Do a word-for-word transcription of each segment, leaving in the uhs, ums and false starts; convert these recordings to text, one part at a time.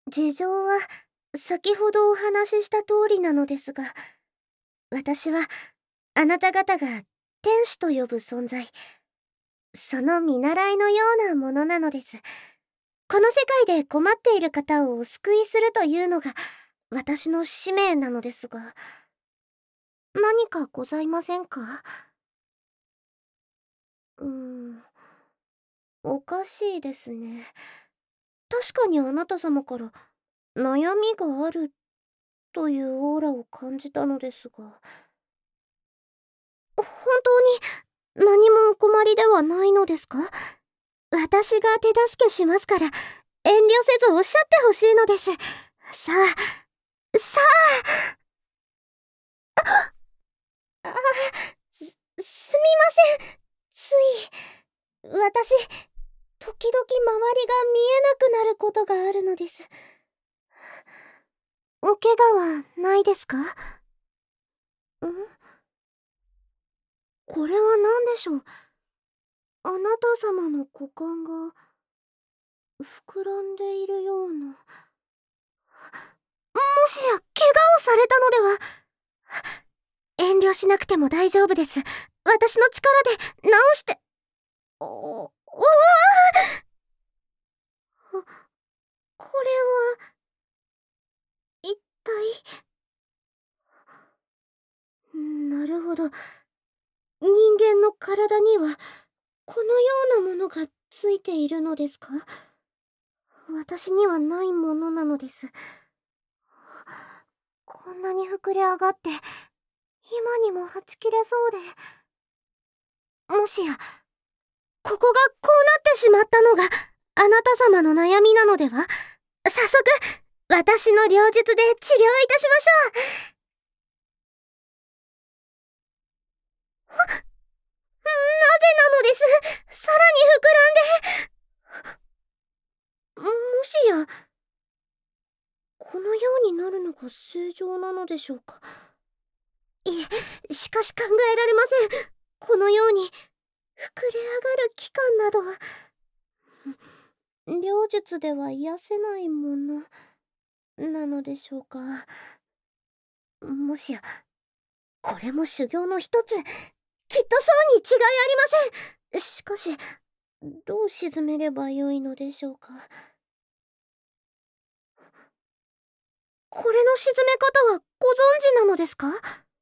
事情は先ほどお話しした通りなのですが、私はあなた方が天使と呼ぶ存在、その見習いのようなものなのです。この世界で困っている方をお救いするというのが私の使命なのですが、何かございませんか？うーん、おかしいですね。確かにあなた様から悩みがあるというオーラを感じたのですが、本当に何もお困りではないのですか？私が手助けしますから、遠慮せずおっしゃってほしいのです。さあ、さあ、あ、す、すみません。つい、私、時々周りが見えなくなることがあるのです。お怪我はないですか？ん、これは何でしょう。あなた様の股間が膨らんでいるような。もしや怪我をされたのでは？遠慮しなくても大丈夫です。私の力で治して。お、おわあ、これは一体。なるほど。人間の体にはこのようなものがついているのですか？私にはないものなのです。こんなに膨れ上がって今にもはち切れそうで。もしやここがこうなってしまったのがあなた様の悩みなのでは？早速私の両術で治療いたしましょう。なぜなのです。さらに膨らんで。もしやこのようになるのが正常なのでしょうか？いえ、しかし考えられません。このように膨れ上がる期間などは療術では癒せないものなのでしょうか？もしやこれも修行の一つ。きっとそうに違いありません。しかしどう沈めればよいのでしょうか？これの沈め方はご存知なのですか？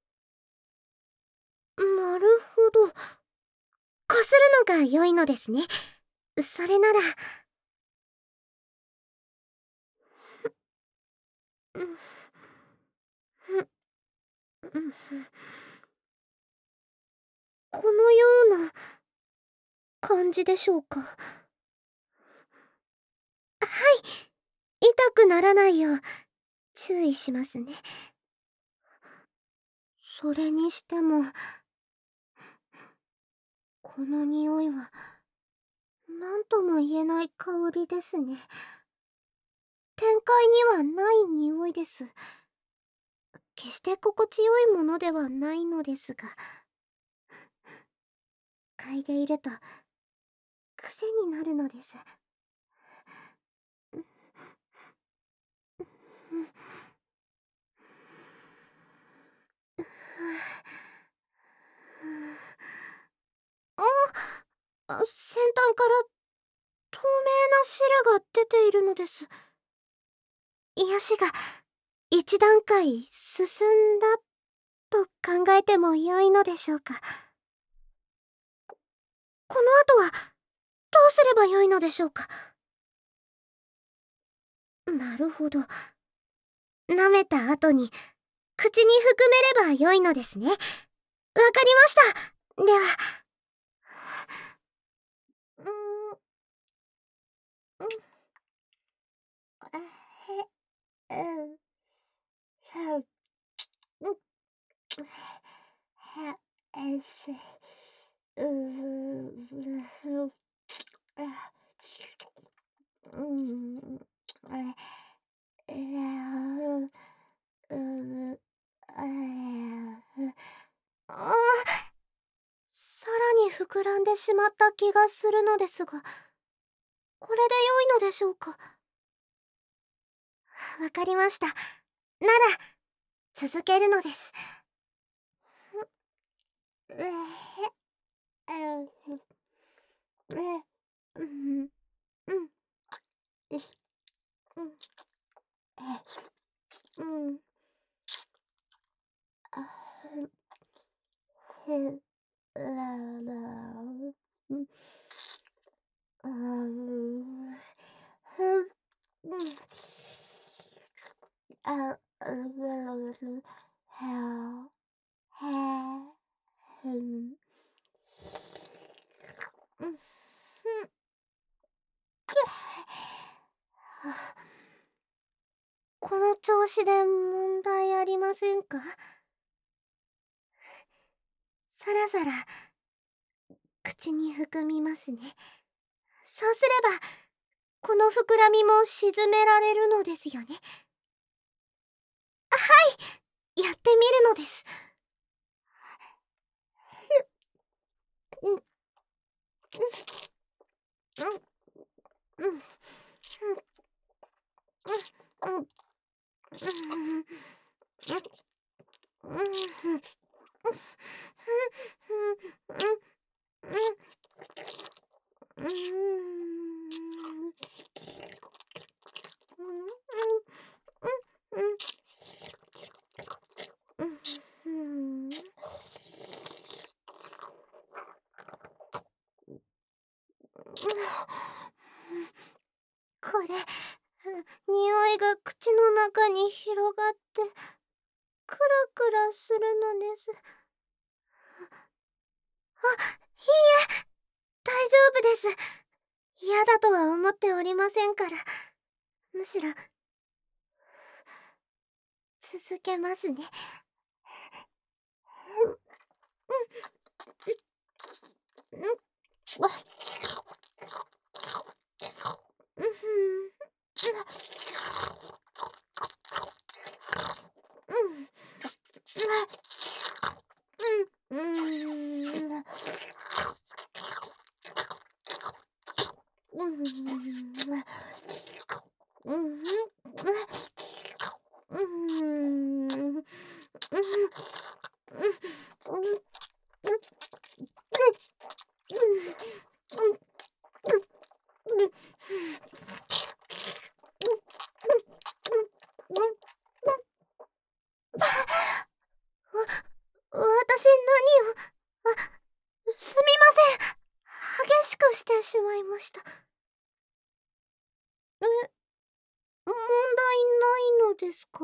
なるほど。こするのが良いのですね。それなら。うん、うん、うん、このような感じでしょうか？はい、痛くならないよう注意しますね。それにしてもこの匂いは何とも言えない香りですね。展開にはない匂いです。決して心地よいものではないのですが、嗅いでいると癖になるのです。あ、先端から透明な汁が出ているのです。癒しが一段階進んだと考えても良いのでしょうか？この後はどうすればよいのでしょうか？なるほど。舐めた後に口に含めればよいのですね。わかりました。では、うーん、うん、あ、へ、うん、は、うん、は、えせ、うー、う、あ、うん、あ、えー、う、あ、あ、さらに膨らんでしまった気がするのですが、これで良いのでしょうか？ わかりました。なら続けるのです。ええええうんうんよしうんえうんあへららうんあうふうんあうるるははふんうんふんこの調子で問題ありませんか？さらさら口に含みますね。そうすればこの膨らみも沈められるのですよね。やってみるのです。うんうんうんうんうんうんこれ、匂いが口の中に広がってクラクラするのです。あ、いいえ、大丈夫です。嫌だとは思っておりませんから。むしろ続けますね。うんうんうんうんうん私何をあすみません激しくしてしまいました。え、問題ないのですか？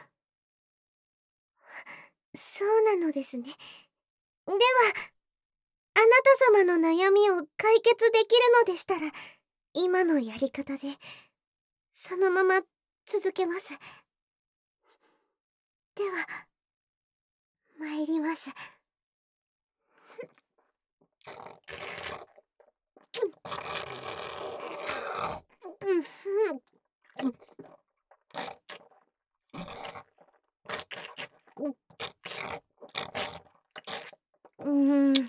そうなのですね。では、あなた様の悩みを解決できるのでしたら、今のやり方で、そのまま続けます。では、参ります。うんうんうんうんうん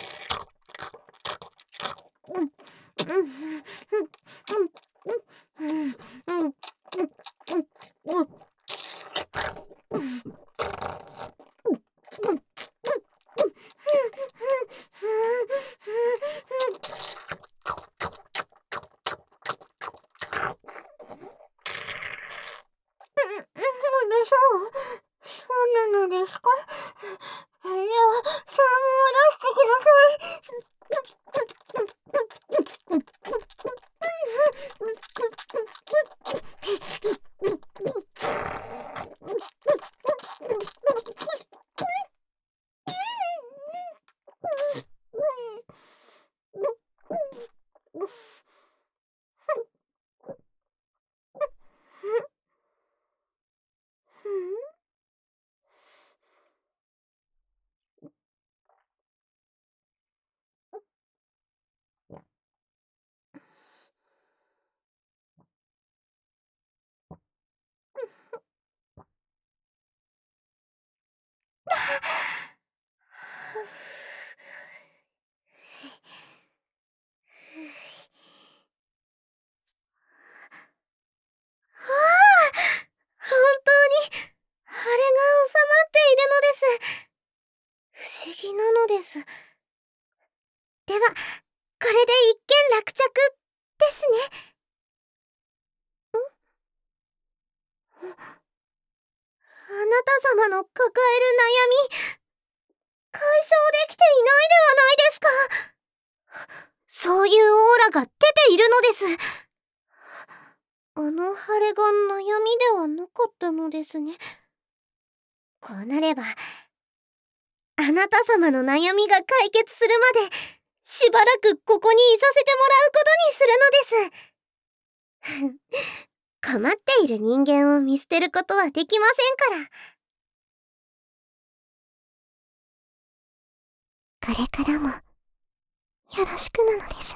そうそうなのですか？いや、それも出してください。 では、これで一件落着ですね。ん？あなた様の抱える悩み、解消できていないではないですか。そういうオーラが出ているのです。あの腫れが悩みではなかったのですね。こうなれば、あなた様の悩みが解決するまで、しばらくここにいさせてもらうことにするのです。困っている人間を見捨てることはできませんから。これからもよろしくなのです。